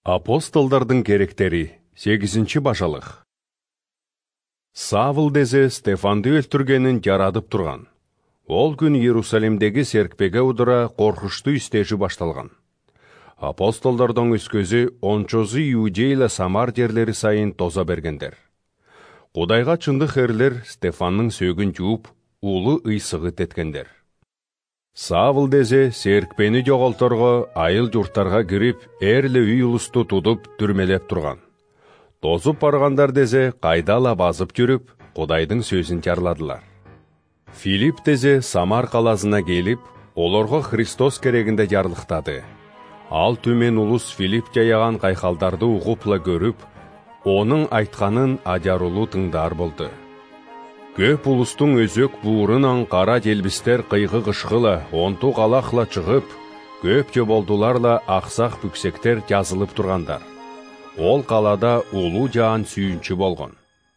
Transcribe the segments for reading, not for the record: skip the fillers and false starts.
Апостолдардың керектери 8-ci башалык. Савл дезе Стефанды өлтүргенин жарадып турган. Ол күн Иерусалимдеги серкпеге удура коркуштуу истежи башталган. Апостолдордон өскөзү ончозу Иудея Самар жерлери сайын тоза бергендер. Кудайга чындык эрлер Стефандын сөөгүн жууп, улуу ыйсыгыт эткендер. Савл дезе серкпени жоголторго айыл журттарга кирип, эрле үй улусту тудуп, түрмелеп турган. Тозуп баргандар дезе кайдала базып жүрүп, Кудайдын сөзүн жарладылар. Филипп дезе Самар каласына келип, олорго Христос керегинде жарлыктады. Ал түмен улус Филипп жаяган кайхалдарды угупла көрүп, онун айтканын ажарулуу тыңдар болду. Көп улустун өзөк буурунан кара желбистер кыйгы кышкыла, онту калакла чыгып, көп жоболдуларла аксак бүксектер жазылып тургандар. Ол калада улуу жаан сүйүнчү болгон.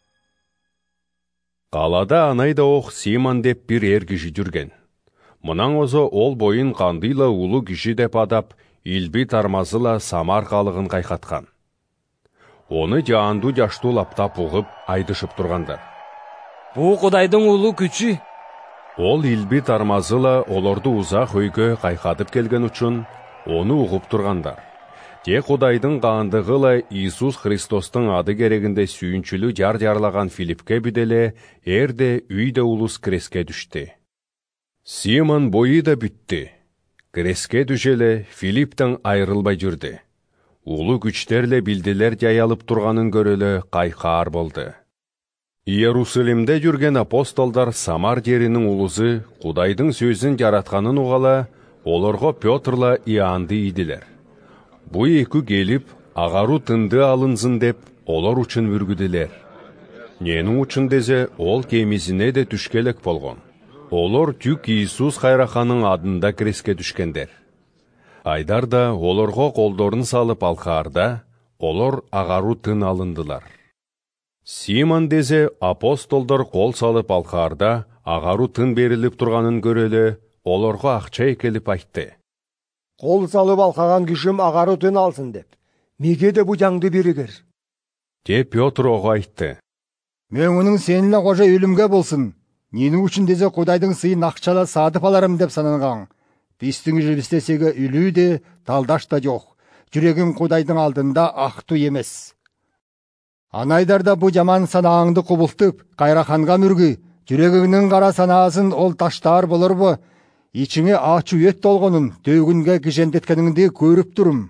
Калада анайда ок Симон деп бир эр киши жүрген. Мынан озо ол боюн кандыйла улуу киши деп адап, илби тармазыла Самар калыгын кайкаткан. Оны жаанду жаштуу лаптап угуп, айдышып тургандар. Бу Кудайдын улуу күчү. Ол илби тармазыла олорду узак өйгө кайкатып келген үчүн, оны угуп тургандар. Же Кудайдын каандыгыла Иисус Христостун ады керегинде сүйүнчүлүү жарлаган Филиппке бүделе, эрде үйдө улус креске түштү. Симон бою да бүттү. Креске düşеле Филипптен айрылбай жүрдү. Улуу күчтерле билдилер жаялып турганын көрөлө кайкаар болду. Иерусалимде жүрген апостолдар Самар жеринин улузу Кудайдын сөзүн жаратканын угала, олорго Пётрла Иоаннды ийдилер. Бу эки келип, агару тынды алынсын деп, олор үчүн үргүдүлер. Ненин үчүн дезе, ол кемизине де түшкелек болгон. Олор түк Иисус кайраханын адында креске түшкендер. Айдарда олорго колдорун салып алкаарда, олор агару тын алындылар. Симон дезе апостолдор кол салып алкаарда, агару тын берилип турганын көрөлө, олорго акча экелип айтты. Кол салып алкаган кишим агару тын алсын деп, меге де бу жаңды биригер. Же Пётр ого айтты. Мен унун сениле кожо өлүмгө болсун. Нени үчүн дезе Кудайдын сыйын акчала сатып аларым деп сананган. Биздин жибистесеге үлүү де, талдаш да жок. Жүрөгүм Кудайдын алдында актуу эмес. Анайдарда бу жаман санааңды кубултуп, кайраханга мүргү. Жүрөгүңнүн кара санаасын ол таштаар болорбу? Ичиңе ачуу өт толгонун, төгүнгө кишендеткениңди көрүп турум.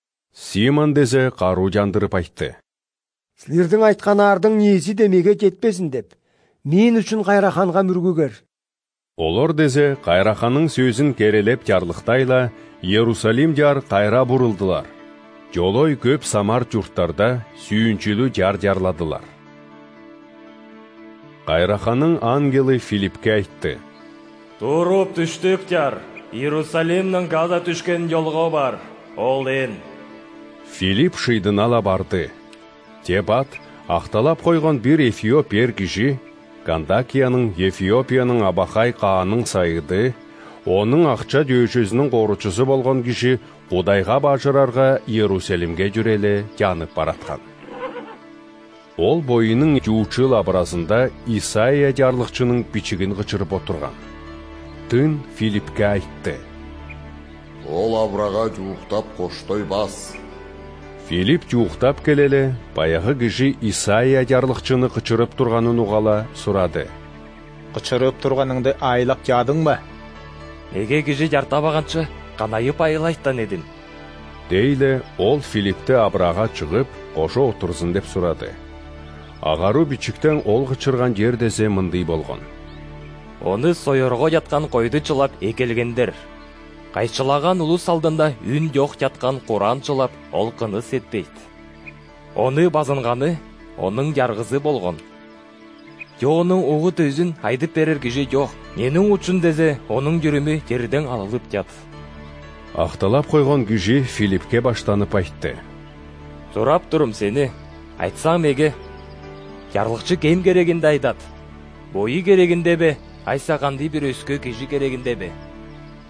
Симон дезе каруу жандырып айтты. Силердин айтканардын ниеси демеге жетпесин деп, мен үчүн кайраханга мүргүгөр. Олор дезе кайраханын сөзүн керелеп жарлыктайла, Иерусалим жар кайра бурулдулар. Жолой көп Самар журттарда сүйүнчүлүү жарладылар. Кайраханын ангели Филиппке айтты. Туруп түштүк жар, Иерусалимдин газа түшкен жолго бар, ол эн. Филипп шыйдын ала барды. Тебат, акталап койгон бир Эфиоп эр киши, Кандакиянын Эфиопиянын Абахай каанын сайыды, онун акча жөөчөсүнүн коручусу болгон киши Кудайга бажырарга Иерусалимге жүреле жанып бараткан. Ол боюнун жуучу лабырасында Исайя жарлыкчынын бичигин кычырып отурган. Тын Филиппке айтты. Ол абрага жууктап коштой бас. Филипп жууктап келеле, баягы киши Исайя жарлыкчыны кычырып турганын угала сурады. Кычырып турганыңды айлап жадыңбы? Эге киши жартабаганчы канайып айылайттан эдин. Дейле ол Филиппти абрага чыгып, кошо отурсын деп сурады. Агару бичиктен ол кычырган жер дезе мындый болгон. Оны сойорго жаткан койду чылап экелгендер. Кайчылаган улус алдында үн жок жаткан Куран чылап, ол кыныс этпейт. Оны базынганы, онун жаргызы болгон. Жоонун угу төзүн айдып берер киши жок. Менин үчүн дезе, онун жүрүмү жерден алынып жат. Акталап койгон киши Филиппке баштанып айтты. Сурап турум сени, айтсаң эге, жарлыкчы кем керегинде айтат? Бою керегиндеби, айсагандый бир өскө киши керегиндеби?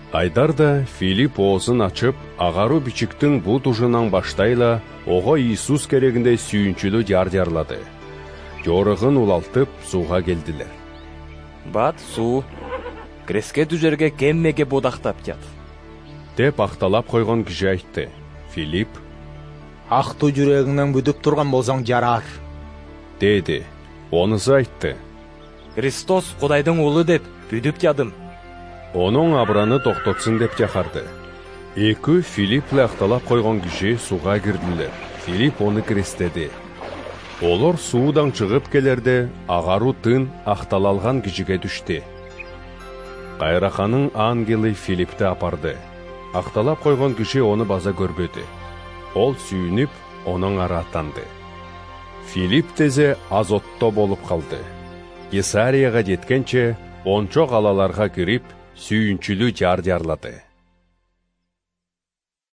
Айдарда Филипп оозун ачып, агару бичиктин бут ужунан баштайла ого Иисус керегинде сүйүнчүлүү жар-жарлады. Жорыгын улалтып, сууга келдилер. Бат суу, креске дүжерге кеммеге бодактап жат. Деп акталап койгон киши айтты. Филипп: Актуу жүрөгүңнөн бүдүп турган болсоң жарар. Деди. Онысы айтты. Христос Кудайдын уулу деп бүдүп жадым. Onun абраны токтотсун деп жакарды. Эки Филиппле акталап койгон киши сууга кирдилер. Филипп оны крестеди. Олар суудан чыгып келерде, агару тын акталалган кишиге түштү. Кайраканын ангели Филиппти апарды. Акталап койгон киши оны база көрбөдү. Ол сүйүнүп, онун ары аттанды. Филипп тезе Азотто болуп калды. Кесарияга жеткенче, ончо калаларга кирип, сүйүнчүлүү жар-жарлады.